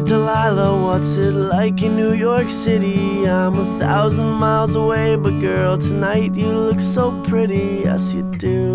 Delilah, what's it like in New York City? I'm 1,000 miles away, but girl, tonight you look so pretty, yes you do.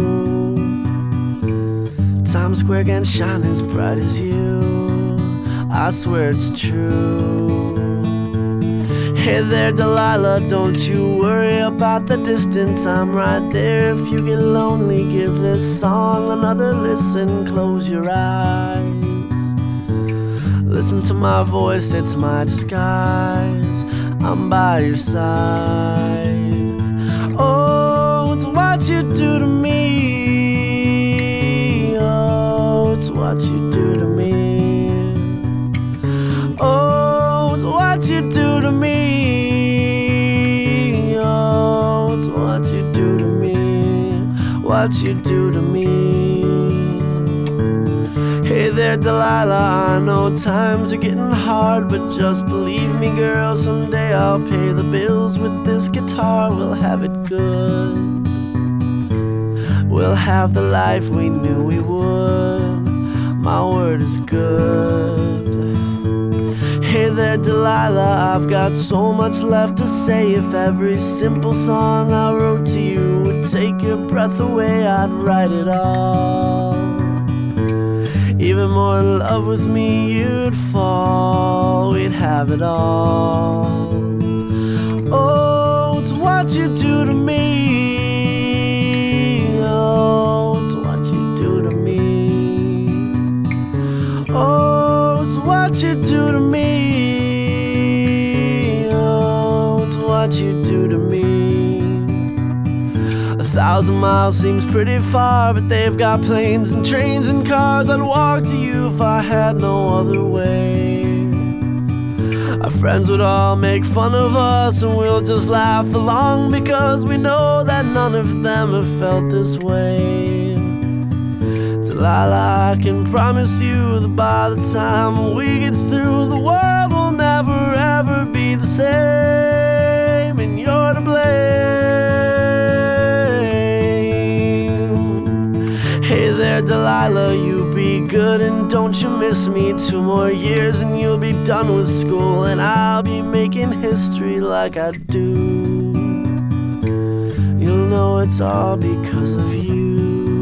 Times Square can't shine as bright as you, I swear it's true. Hey there, Delilah, don't you worry about the distance, I'm right there. If you get lonely, give this song another listen. Close your eyes, listen to my voice, it's my disguise. I'm by your side. Oh, it's what you do to me. Oh, it's what you do to me. Oh, it's what you do to me. Oh, it's what you do to me. What you do to me. Hey there, Delilah, I know times are getting hard, but just believe me, girl, someday I'll pay the bills with this guitar. We'll have it good, we'll have the life we knew we would. My word is good. Hey there, Delilah, I've got so much left to say. If every simple song I wrote to you would take your breath away, I'd write it all. Even more in love with me you'd fall, we'd have it all. Oh, it's what you do to me. Oh, it's what you do to me. Oh, it's what you do to me. Oh, it's what you do to me. 1,000 miles seems pretty far, but they've got planes and trains and cars. I'd walk to you if I had no other way. Our friends would all make fun of us, and we'll just laugh along, because we know that none of them have felt this way. Delilah, I can promise you that by the time we get through, the world will never ever be the same, and you're to blame. Hey there, Delilah, you be good and don't you miss me. 2 more years and you'll be done with school, and I'll be making history like I do. You'll know it's all because of you.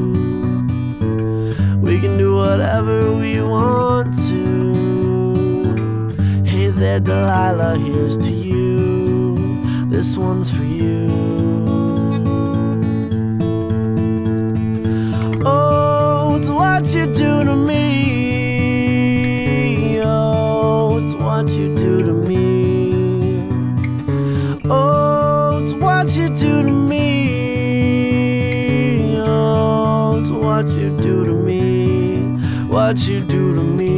We can do whatever we want to. Hey there, Delilah, here's to you. This one's for you. Oh, it's what you do to me. Oh, it's what you do to me. Oh, it's what you do to me. Oh, it's what you do to me. What you do to me.